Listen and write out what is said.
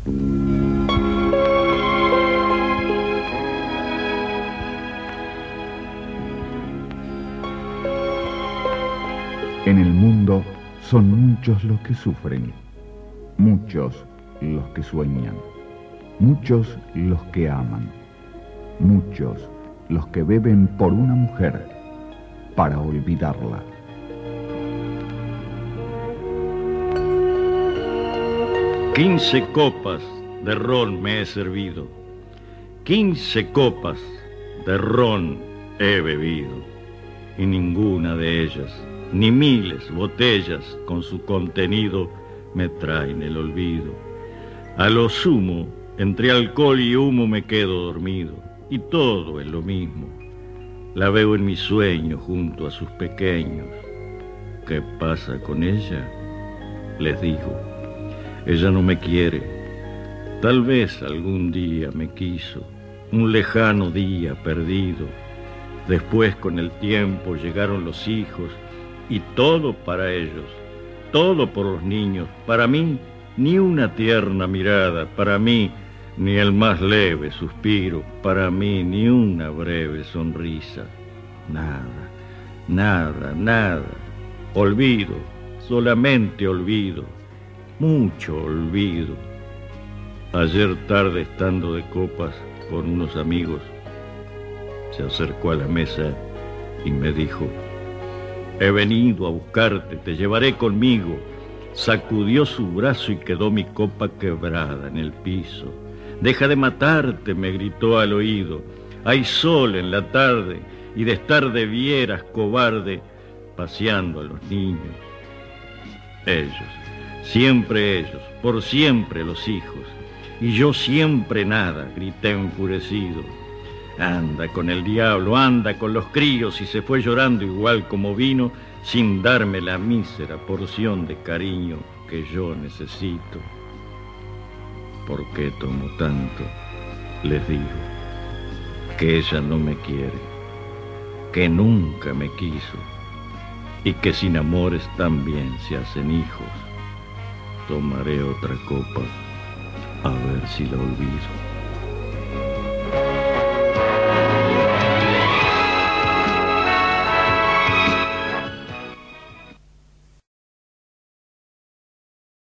En el mundo son muchos los que sufren, muchos los que sueñan, muchos los que aman, muchos los que beben por una mujer para olvidarla. Quince copas de ron me he servido, 15 copas de ron he bebido, y ninguna de ellas, ni miles botellas con su contenido, me traen el olvido. A lo sumo, entre alcohol y humo me quedo dormido, y todo es lo mismo. La veo en mis sueños junto a sus pequeños. ¿Qué pasa con ella? Les digo. Ella no me quiere. Tal vez algún día me quiso, un lejano día perdido. Después, con el tiempo, llegaron los hijos, y todo para ellos, todo por los niños. Para mí, ni una tierna mirada, para mí, ni el más leve suspiro, para mí, ni una breve sonrisa. Nada, nada, nada. Olvido, solamente olvido, mucho olvido. Ayer tarde, estando de copas con unos amigos, se acercó a la mesa y me dijo: he venido a buscarte, te llevaré conmigo. Sacudió su brazo y quedó mi copa quebrada en el piso. Deja de matarte, me gritó al oído. Hay sol en la tarde, y de estar debieras, cobarde, paseando a los niños. Ellos, siempre ellos, por siempre los hijos, y yo siempre nada, grité enfurecido. Anda con el diablo, anda con los críos, y se fue llorando igual como vino, sin darme la mísera porción de cariño que yo necesito. ¿Por qué tomo tanto? Les digo. Que ella no me quiere, que nunca me quiso, y que sin amores también se hacen hijos. Tomaré otra copa, a ver si la olvido.